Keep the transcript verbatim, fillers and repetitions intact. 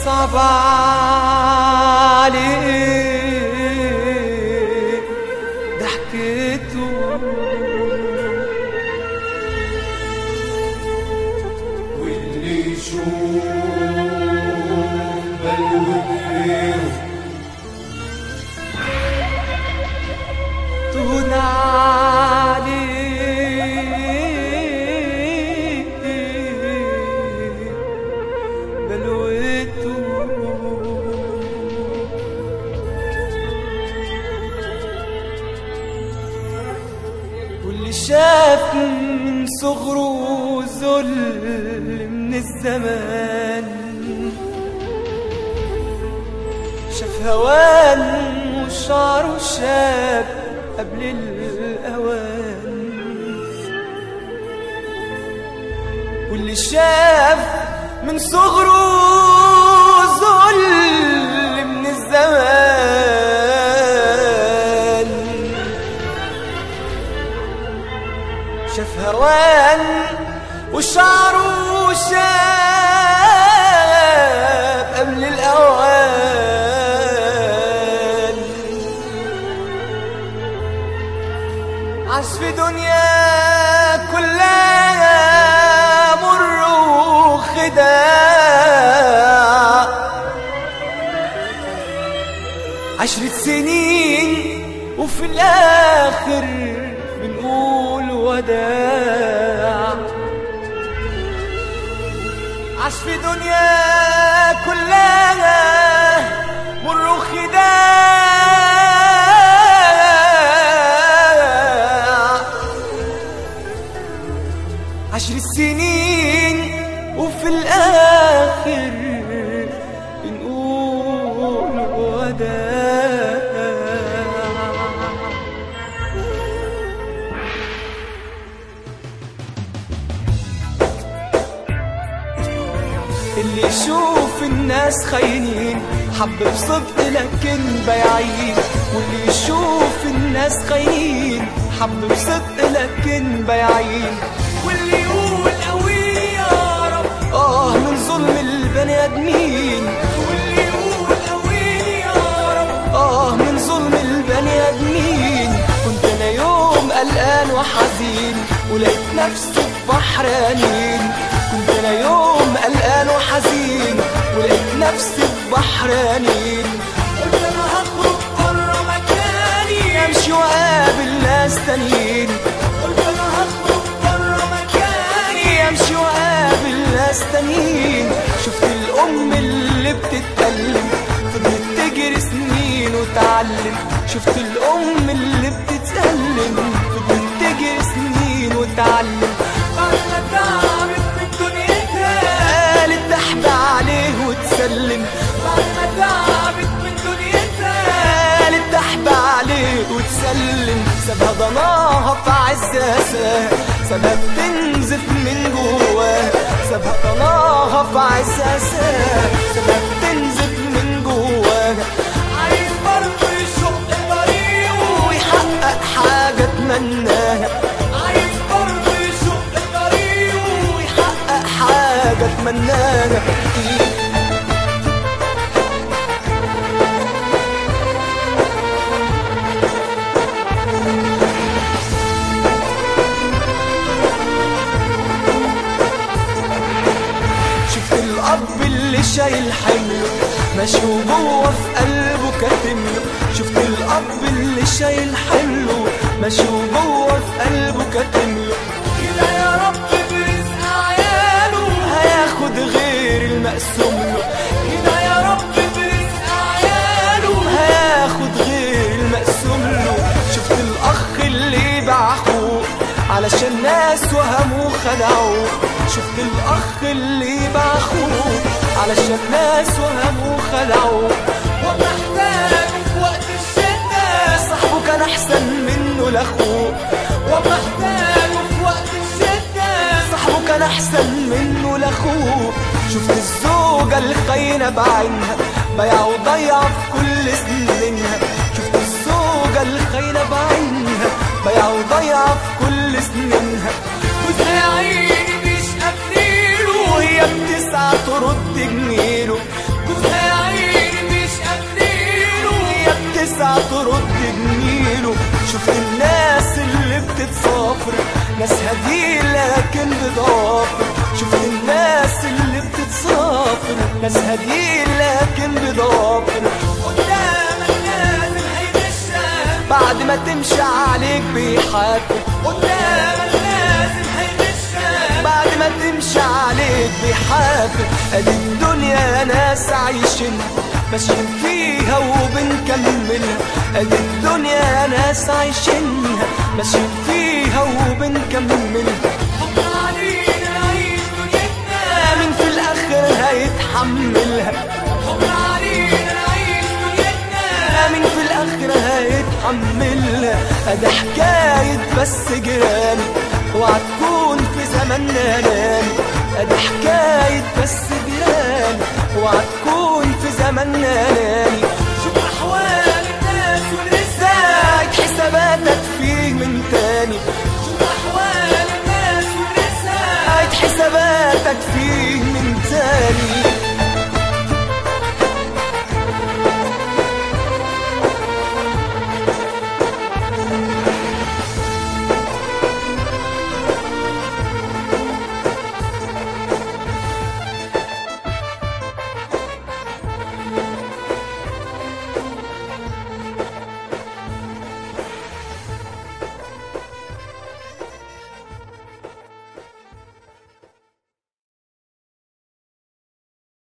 صعب عليه ضحكته، واللي يشوف بلوة غيره تهون عليه بلوته، واللي شاف من صغره ذل من الزمان، شاف هوان وشعره شاب قبل الأوان، واللي شاف من صغره ذل من الزمان، شاف هوان وشعره شاب قبل الأوان، عاش في دنيا كلها مر وخداع، عشرة سنين وفي الآخر بنقول وداع، عاش في دنيا كلها مر وخداع، عشر سنين وفي الآخر بنقول وداع. اللي يشوف الناس خاينين حب بصدق لكن بايعين، واللي يشوف الناس خاينين حب بصدق لكن بايعين، واللي يقول قوي يا رب اه من ظلم البني ادمين، واللي يقول قوي يا رب اه من ظلم البني ادمين. كنت انا يوم قلقان وحزين ولقيت نفسي في بحر انين، كنت انا يوم قلقان وحزين ولقيت نفسي في بحر انين، قلت انا هخرج بره مكاني امشي واقابل ناس تانيين، قلت انا هخرج بره مكاني امشي واقابل ناس تانيين. شفت الام اللي بتتكلم فضلت تجري سنين وتعلم، شفت الام اللي بتتكلم فضلت تجري سنين وتعلم، بعد ما تعبت من دنيتها قالت تحب عليه وتسلم، بعد ما تعبت من دنيتها قالت تحب عليه وتسلم. سابها ضناها في عز اساها، سابها بتنزف من جواها، سابها ضناها في عز اساها، سابها بتنزف من جواها. عايز برضه يشق طريقه ويحقق حاجه اتمناها، عايز برضه يشق طريقه ويحقق حاجه اتمناها. شايل حمله ماشي وجوه في قلبه كاتمله، شفت الأب اللي شايل حمله ماشي وجوه في قلبه كاتمله، كده يا رب برزق عياله هياخد غير المقسوم له، كده يا رب برزق عياله هياخد غير المقسوم له. شفت الأخ اللي باع أخوه علشان ناس وهموه خدعوه، شفت الأخ اللي باع أخوه علشان ناس وهموه خدعوه، ومحتاجه في وقت الشدة صاحبه كان أحسن منه لأخوه، ومحتاجه في وقت الشدة صاحبه كان أحسن منه لأخوه. شفت الزوجة الخاينة بعينها بايعة وضيعة في كل سنينها، شفت الزوجة الخاينة بعينها بايعة وضيعة في كل سنينها، وزي عيني مش قابلينه وهي بتسعى ترد جميله، ناس هديل لكن بضافر. شفت الناس اللي بتتسافر ناس هديل لكن بضافر. قدامك لازم هيغشك بعد ما تمشي عليك بيحافر. قدامك لازم هيغشك بعد ما تمشي عليك بيحافر. ادي الدنيا ناس عايشين ماشيين فيها وبنكملها. ادي الدنيا ناس عايشينها ماشيين فيها وبنكملها. بكرة علينا نعيش دنيتنا مين في الاخر هيتحملها. بكرة علينا نعيش دنيتنا مين في الاخر هيتحملها. ادي حكاية بس جيراني وهتكون في زماننا ناني. ادي حكاية بس جيراني وهتكون في زماننا ناني. شوف احوال الناس ولسه حساباتك